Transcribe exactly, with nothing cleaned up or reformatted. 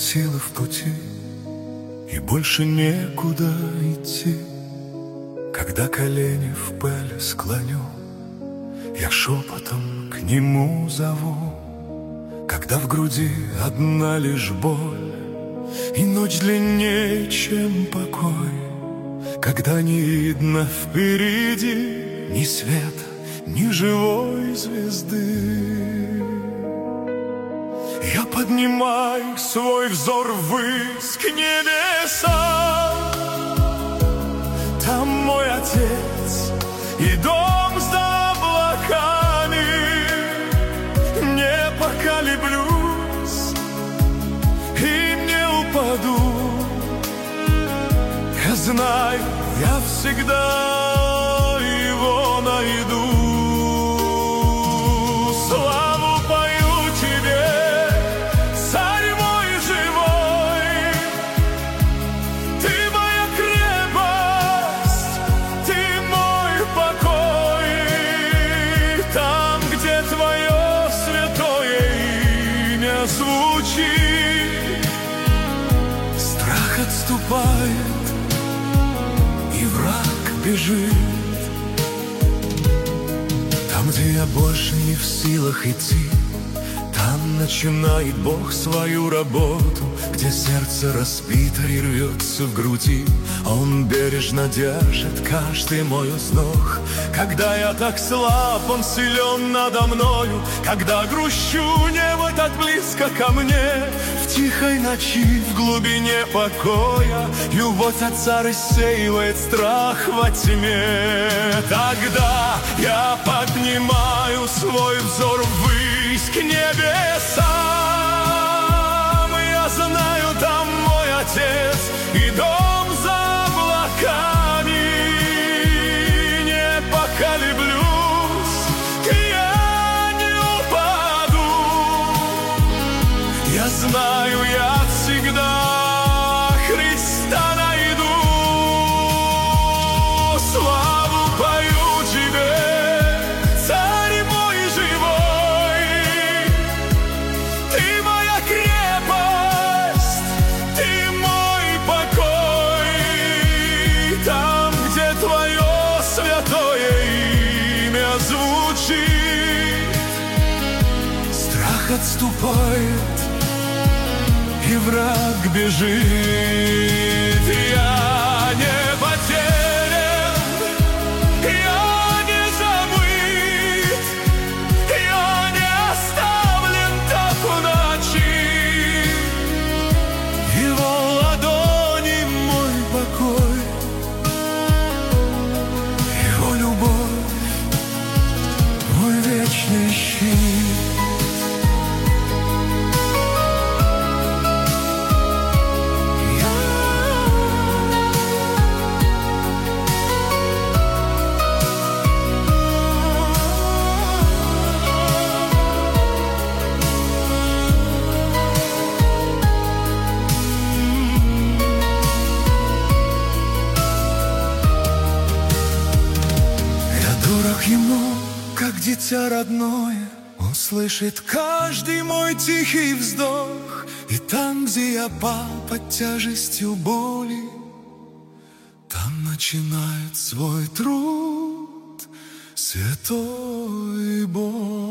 силы в пути, и больше некуда идти. Когда колени в пыль склоню, я шепотом к нему зову. Когда в груди одна лишь боль, и ночь длиннее, чем покой, когда не видно впереди ни света, ни живой звезды, я поднимаю свой взор ввысь к небесам. Там мой отец и дом за облаками. Не поколеблюсь и не упаду. Я знаю, я всегда его найду. Славу пою тебе, царь мой живой. Ты моя крепость, ты мой покой. Там, где твое святое имя звучит, страх отступает, и враг бежит. Там, где я больше не в силах идти, там начинает Бог свою работу. Где сердце разбито и рвется в груди, Он бережно держит каждый мой вздох. Когда я так слаб, Он силен надо мною. Когда грущу, небо так близко ко мне. В тихой ночи, в глубине покоя, любовь Отца рассеивает страх во тьме. Тогда я поднимаю свой взор ввысь к небесам. Я знаю, там мой Отец и дом за облаками. Не поколеблюсь, я не упаду. Я знаю, я всегда Христа найду. Славу пою тебе, царь мой живой. Ты моя крепость, ты мой покой. Там, где твое святое имя звучит, страх отступает, и враг бежит. Я не потерян, я не забыт, я не оставлен так в ночи. Его ладони мой покой, Его любовь мой вечный щит. Дорог ему, как дитя родное. Он слышит каждый мой тихий вздох. И там, где я пал под тяжестью боли, там начинает свой труд святой Бог.